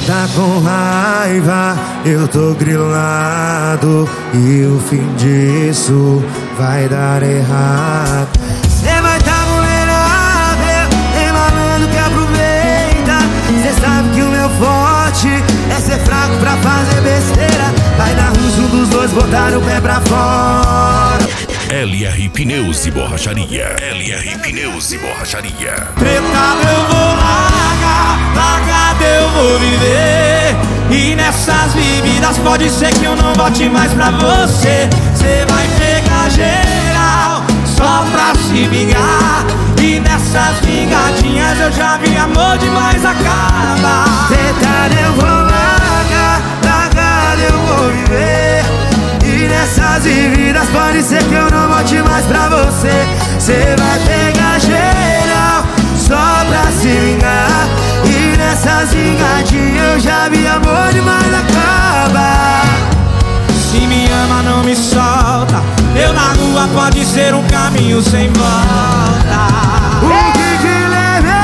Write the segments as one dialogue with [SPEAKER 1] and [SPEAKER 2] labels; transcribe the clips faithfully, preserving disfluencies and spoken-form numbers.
[SPEAKER 1] tá com raiva, eu tô grilado, e o fim disso vai dar errado. Cê vai tá vulnerável, tem malandro que aproveita. Cê sabe que o meu forte é ser fraco pra fazer besteira. Vai dar ruim se um dos dois botar o pé pra fora.
[SPEAKER 2] L R Pneus e Borracharia. L R Pneus e Borracharia.
[SPEAKER 3] Tretado eu vou largar, largado eu vou viver. E nessas vividas pode ser que eu não volte mais pra você. Cê vai pegar geral só pra se vingar. E nessas vingadinhas eu já vi amor demais acabar.
[SPEAKER 1] Tretado eu vou largar, largado eu vou viver. E nessas vividas pode ser que eu não volte mais pra você. Cê vai pegar geral só pra se vingar. E nessas vingadinhas eu já vi amor demais acabar.
[SPEAKER 3] Se me ama não me solta, eu na rua pode ser um caminho sem volta.
[SPEAKER 1] O que que leva?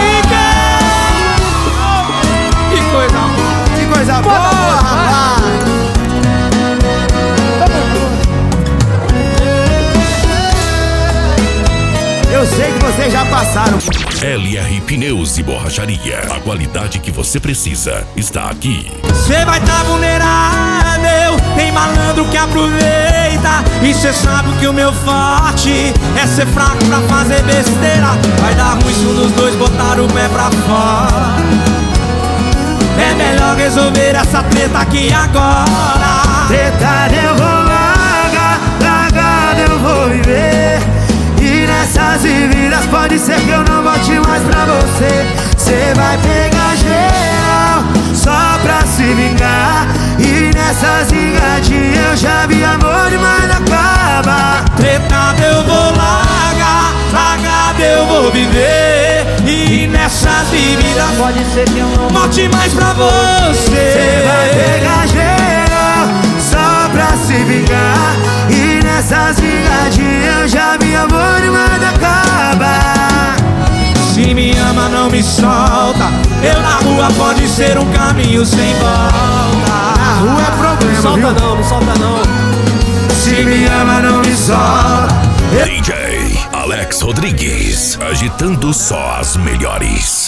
[SPEAKER 3] Que coisa boa,
[SPEAKER 1] Que coisa boa, rapaz. Eu sei que vocês já passaram.
[SPEAKER 2] L R Pneus e Borracharia. A qualidade que você precisa está aqui.
[SPEAKER 3] Cê vai tá vulnerável, tem malandro que aproveita. E cê sabe que o meu forte é ser fraco pra fazer besteira. Vai dar ruim se um dos dois botar o pé pra fora. É melhor resolver essa treta aqui agora.
[SPEAKER 1] Tretado eu vou largar, largado eu vou viver. E nessas vividas pode ser que eu não volte mais pra você. Cê vai pegar geral só pra se vingar. E nessas vingadinhas eu já vi amor demais acabar.
[SPEAKER 3] Tretado eu vou largar, largado eu vou viver. E nessas vividas pode ser que eu não volte mais pra você.
[SPEAKER 1] Cê vai pegar geral só pra se vingar. E nessas vingadinhas eu já vi amor demais acabar.
[SPEAKER 3] Se me ama não me solta, eu na rua pode ser um caminho sem volta.
[SPEAKER 1] Na rua é problema,
[SPEAKER 3] solta
[SPEAKER 1] viu?
[SPEAKER 3] não, não solta não.
[SPEAKER 1] Se me ama não me solta.
[SPEAKER 2] D J Alex Rodrigues, agitando só as melhores.